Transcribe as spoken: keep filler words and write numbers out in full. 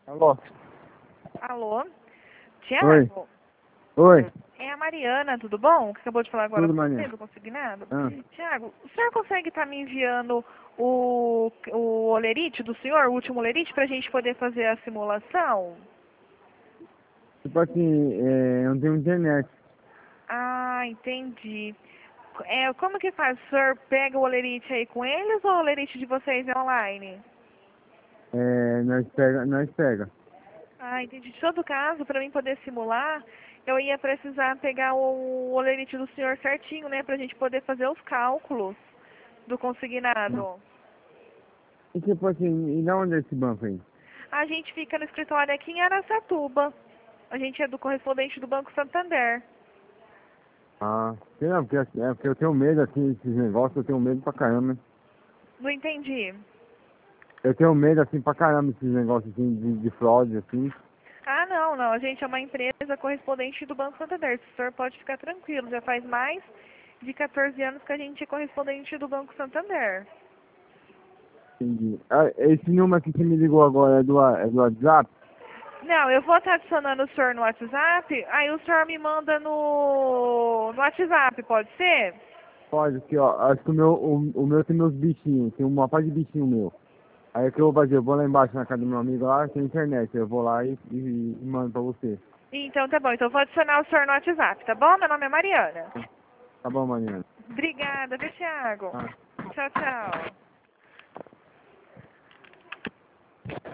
Alô? Alô? Oi. Tiago? Oi. É a Mariana, tudo bom? Que acabou de falar agora Tudo, com você Mariana. do consignado. Ah. Tiago, o senhor consegue estar me enviando o, o olerite do senhor, o último olerite, para a gente poder fazer a simulação? Tipo assim, é, eu não tenho internet. Ah, entendi. É, como que faz? O senhor pega o olerite aí com eles ou o olerite de vocês é online? É, nós pega, nós pega. Ah, entendi. De todo caso, para mim poder simular, eu ia precisar pegar o olerite do senhor certinho, né? Pra gente poder fazer os cálculos do consignado. E tipo assim, e da onde é esse banco aí? A gente fica no escritório aqui em Araçatuba. A gente é do correspondente do Banco Santander. Ah, sei lá, porque, assim, é porque eu tenho medo, assim, desses negócios, eu tenho medo pra caramba, né? Não entendi. Eu tenho medo, assim, pra caramba, esses negócios, assim, de, de fraude, assim. Ah, não, não. A gente é uma empresa correspondente do Banco Santander. O senhor pode ficar tranquilo. Já faz mais de quatorze anos que a gente é correspondente do Banco Santander. Entendi. Ah, esse número aqui que você me ligou agora é do, wa- é do WhatsApp? Não, eu vou estar adicionando o senhor no WhatsApp, aí o senhor me manda no, no WhatsApp, pode ser? Pode, aqui, ó. Acho que o meu, o, o meu tem meus bichinhos, tem uma parte de bichinho meu. Aí o que eu vou fazer? Eu vou lá embaixo na casa do meu amigo lá, tem internet. Eu vou lá e, e, e mando pra você. Então tá bom, então eu vou adicionar o senhor no WhatsApp, tá bom? Meu nome é Mariana. Tá bom, Mariana? Obrigada, viu, Thiago? Tá. Tchau, tchau.